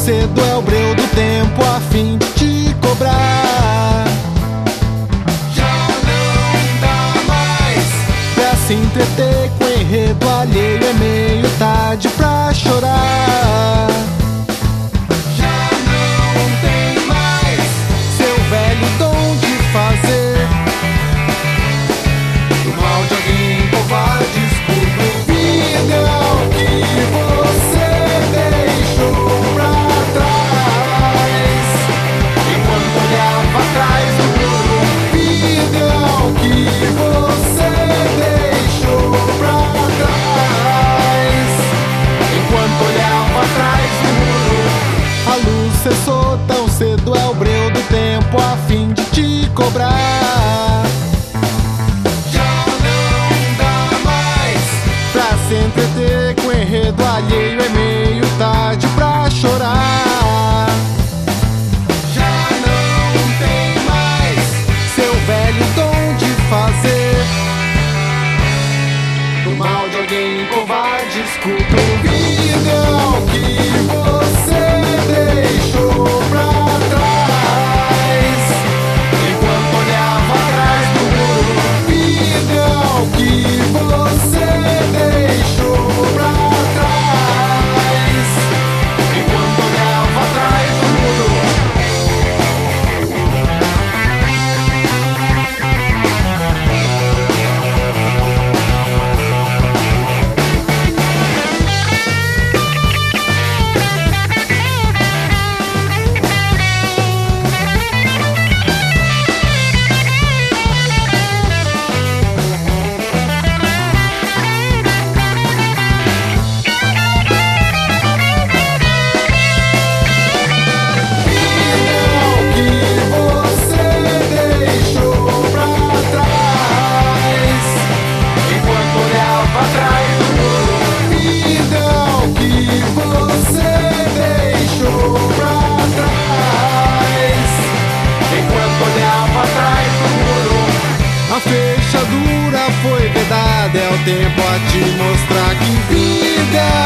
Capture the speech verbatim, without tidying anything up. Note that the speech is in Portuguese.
cedo é o breu do tempo a fim de te cobrar. Já não dá mais pra se entreter com enredo alheio, é meio tarde pra chorar. Já não tem mais seu velho dom de fazer do mal de alguém covarde escuro. Vida é o que você deixou pra trás enquanto olhava atrás do muro. Vida é o que você deixou pra trás enquanto olhava atrás do muro. A luz cessou tão cedo, é o breu do tempo a fim de te cobrar. Já não dá mais pra se entreter com enredo alheio, é meio tarde pra chorar. Já não tem mais seu velho dom de fazer do mal de alguém covarde escudo. Vida é o que você deixou pra trás enquanto olhava atrás do muro. Vida é o que você deixou pra trás enquanto olhava atrás do muro. A fechadura foi vedada, é o tempo a te mostrar que vida